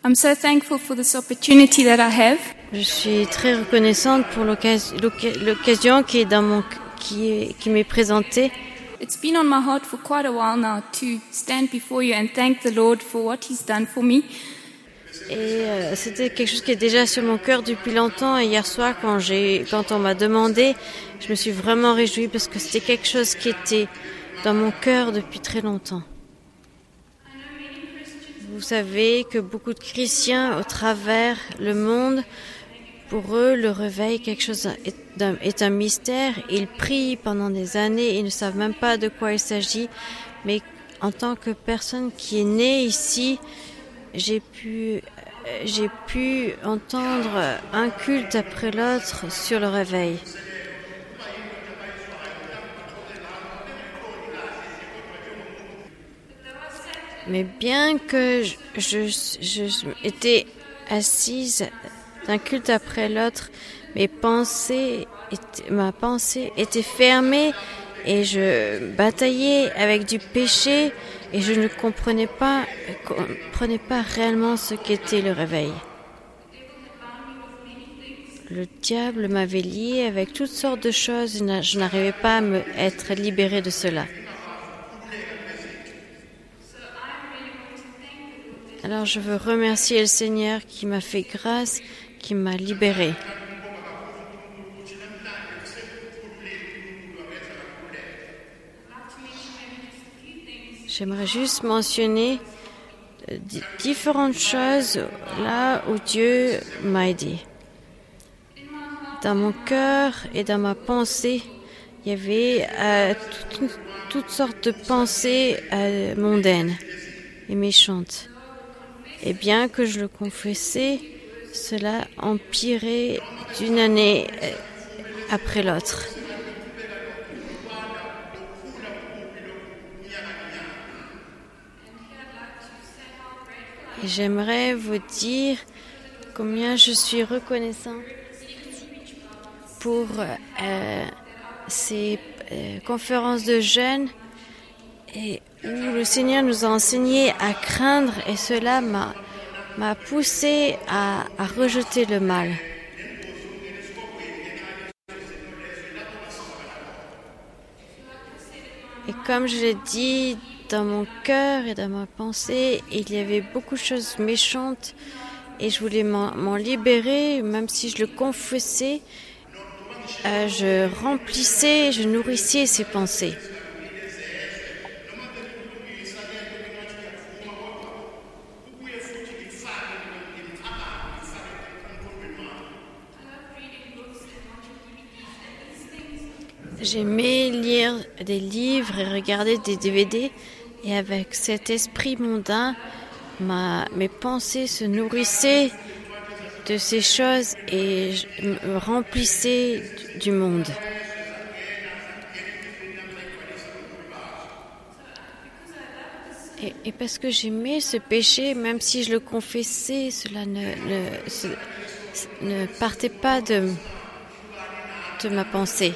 I'm so thankful for this opportunity that I have. Je suis très reconnaissante pour l'occasion qui m'est présentée. It's been on my heart for quite a while now to stand before you and thank the Lord for what He's done for me. Et c'était quelque chose qui est déjà sur mon cœur depuis longtemps. Et hier soir, quand on m'a demandé, je me suis vraiment réjouie parce que c'était quelque chose qui était dans mon cœur depuis très longtemps. Vous savez que beaucoup de chrétiens au travers le monde, pour eux, le réveil est un mystère. Ils prient pendant des années, ils ne savent même pas de quoi il s'agit. Mais en tant que personne qui est née ici, j'ai pu entendre un culte après l'autre sur le réveil. Mais bien que je étais assise d'un culte après l'autre, ma pensée était fermée et je bataillais avec du péché et je ne comprenais pas réellement ce qu'était le réveil. Le diable m'avait liée avec toutes sortes de choses et je n'arrivais pas à être libérée de cela. Alors je veux remercier le Seigneur qui m'a fait grâce, qui m'a libérée. J'aimerais juste mentionner différentes choses là où Dieu m'a aidé. Dans mon cœur et dans ma pensée, il y avait toutes sortes de pensées mondaines et méchantes. Et bien que je le confessais, cela empirait d'une année après l'autre. Et j'aimerais vous dire combien je suis reconnaissant pour ces conférences de jeunes et où le Seigneur nous a enseigné à craindre et cela m'a poussé à rejeter le mal. Et comme je l'ai dit, dans mon cœur et dans ma pensée, il y avait beaucoup de choses méchantes et je voulais m'en libérer, même si je le confessais, je nourrissais ces pensées. J'aimais lire des livres et regarder des DVD et avec cet esprit mondain, mes pensées se nourrissaient de ces choses et me remplissaient du monde. Et parce que j'aimais ce péché, même si je le confessais, cela ne partait pas de ma pensée.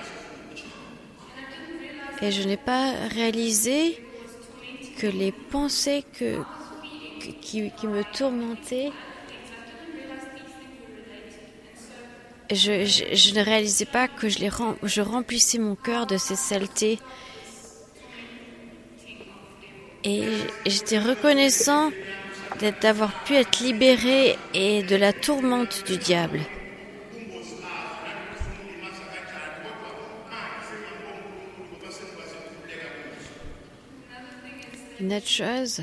Et je n'ai pas réalisé que les pensées qui me tourmentaient, je ne réalisais pas que je remplissais mon cœur de ces saletés. Et j'étais reconnaissant d'avoir pu être libéré et de la tourmente du diable. Une autre chose,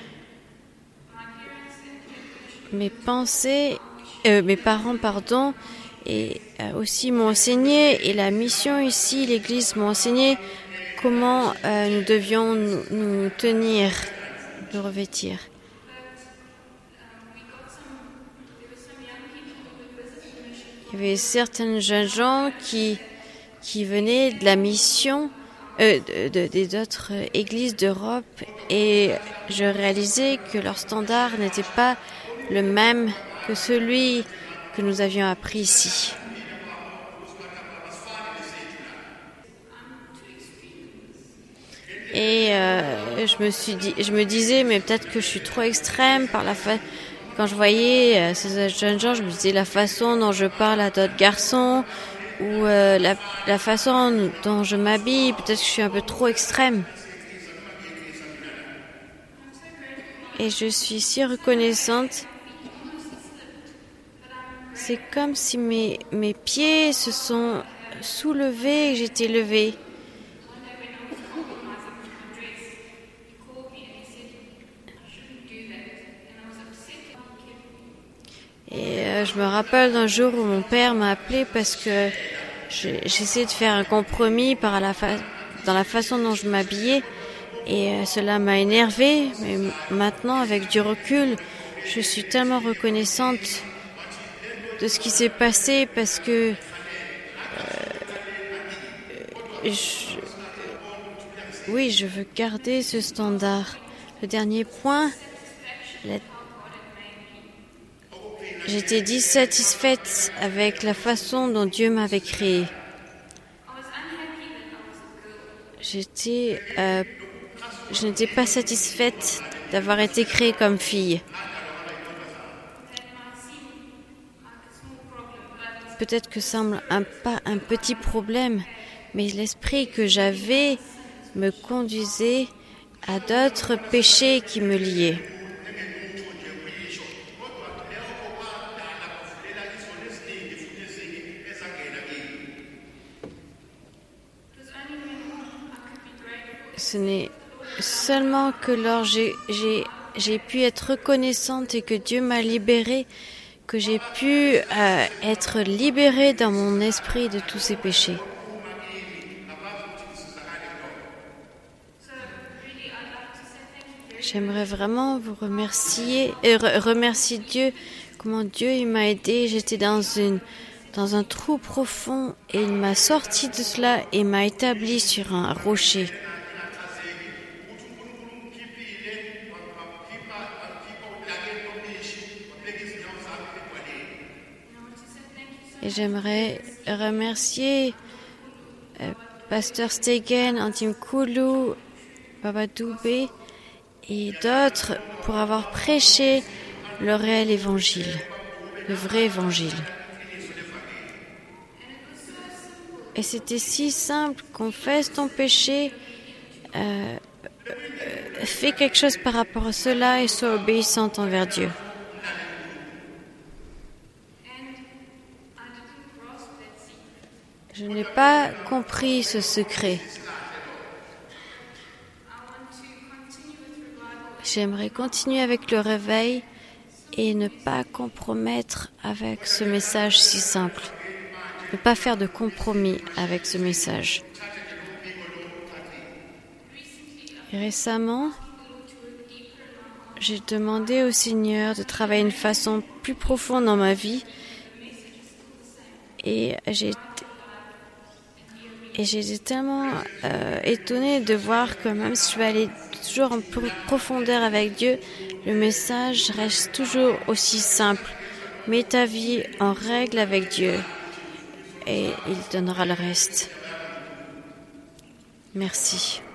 mes parents, et aussi m'ont enseigné, et la mission ici, l'Église m'a enseigné comment nous devions nous tenir, nous revêtir. Il y avait certains jeunes gens qui venaient de la mission des autres églises d'Europe et je réalisais que leur standard n'était pas le même que celui que nous avions appris ici. Et je me disais, mais peut-être que je suis trop extrême quand je voyais ces jeunes gens, je me disais la façon dont je parle à d'autres garçons ou la façon dont je m'habille, peut-être que je suis un peu trop extrême. Et je suis si reconnaissante. C'est comme si mes pieds se sont soulevés et j'étais levée. Et je me rappelle d'un jour où mon père m'a appelé parce que j'essayais de faire un compromis dans la façon dont je m'habillais. Et cela m'a énervée. Mais maintenant, avec du recul, je suis tellement reconnaissante de ce qui s'est passé parce que je veux garder ce standard. Le dernier point, j'étais dissatisfaite avec la façon dont Dieu m'avait créée. Je n'étais pas satisfaite d'avoir été créée comme fille. Peut-être que ça semble pas un petit problème, mais l'esprit que j'avais me conduisait à d'autres péchés qui me liaient. Ce n'est seulement que lorsque j'ai pu être reconnaissante et que Dieu m'a libérée, que j'ai pu être libérée dans mon esprit de tous ces péchés. J'aimerais vraiment vous remercier et remercier Dieu, comment Dieu il m'a aidée. J'étais dans un trou profond et il m'a sorti de cela et m'a établi sur un rocher. Et j'aimerais remercier Pasteur Stegen, Antim Koulou, Baba Doubé et d'autres pour avoir prêché le réel évangile, le vrai évangile. Et c'était si simple, confesse ton péché, fais quelque chose par rapport à cela et sois obéissante envers Dieu. Je n'ai pas compris ce secret. J'aimerais continuer avec le réveil et ne pas compromettre avec ce message si simple. Ne pas faire de compromis avec ce message. Et récemment, j'ai demandé au Seigneur de travailler d'une façon plus profonde dans ma vie et j'étais tellement étonnée de voir que même si je vais aller toujours en profondeur avec Dieu, le message reste toujours aussi simple. Mets ta vie en règle avec Dieu et il donnera le reste. Merci.